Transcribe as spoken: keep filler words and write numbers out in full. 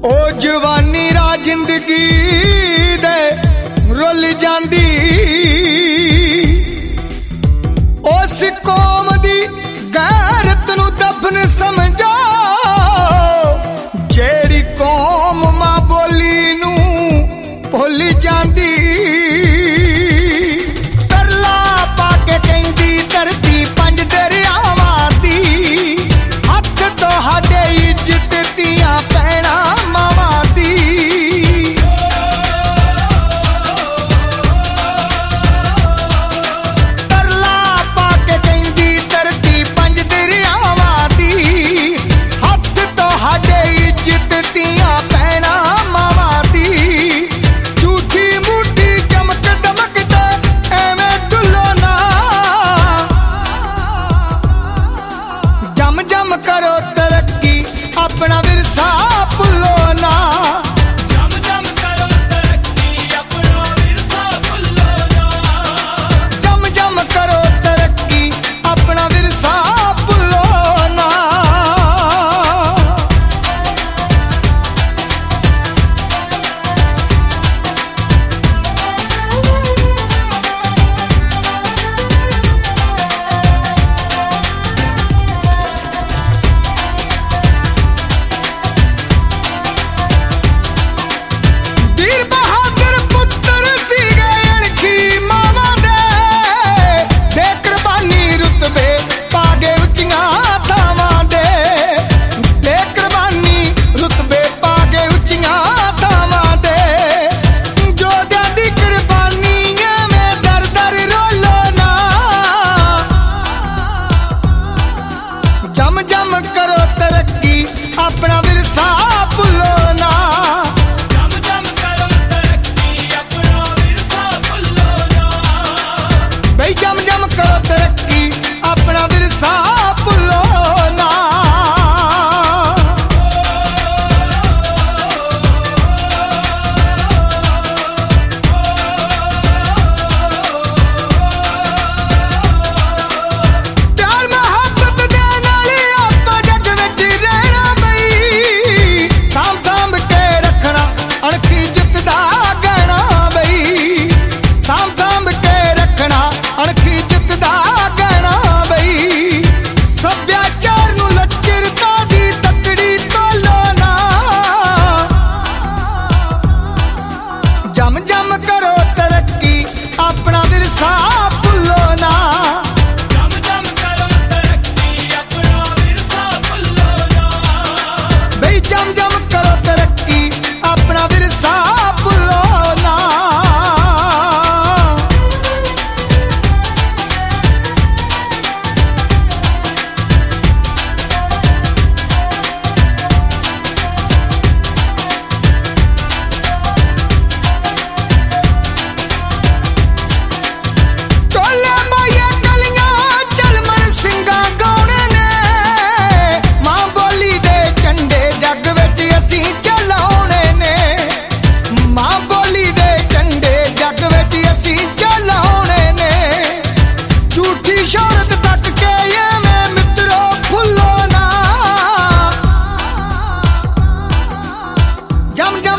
ओ जवानी रा जिंदगी दे रुल जांदी उस कौम दी गैरत नू दफन समझो जेड़ी कौम मां बोली नू भुल जांदी तरला पाके कहंदी धरती पंज दरियावां दी हथ तुहाडे इज्जत दियां पैणा मावां दी तरला पाके कहंदी धरती पंज दरियावां दी हथ तुहाडे इज्जत दियां पैणा मावां दी झूठी मूठी चमक दमक ते एवें डुलो ना जम जम करो तरक्की अपना विरसा भुलो ना जम जम करो तरक्की अपना विरसा भुलो ना जम जम करो तरक्की अपना विरसा भुलो ना वीर बहादुर पुत्र सीगे अणखी मावां दे दे कुर्बानी रुतबे पागे उच्चियां थावां दे दे कुर्बानी रुतबे पागे उच्चियां थावां दे जोधियां दी कुर्बानी एवें दर दर रोलो ना जम जम करो तरक्की अपना विरसा भुलो ना जम जम करो तरक्की अपना विरसा भुलो ना बई जम जम करो तरक्की अपना विरसा भुलो ना प्यार मुहब्बत दे नाल आपां जग विच रहना बई साम साम के रखना अणखी जित दा गहना बई साम साम के रखना अणखी जित दा गहना बई सभ्याचार नू लचरता दी तकड़ी तोलो ना जम जम करो तरक्की अपना विरसा भुलो ना जम जम करो तरक्की अपना विरसा भुलो ना बई जम जम करो तरक्की अपना विरसा भुलो ना टोले माये गलियां झलमण सिंगां गाउणे ने मां बोली दे झंडे जग विच असीं चलाउणे ने मां बोली दे झंडे जग विच असीं चलाउणे ने झूठी शोहरत तक के एवें मित्रो भुलो ना जम जम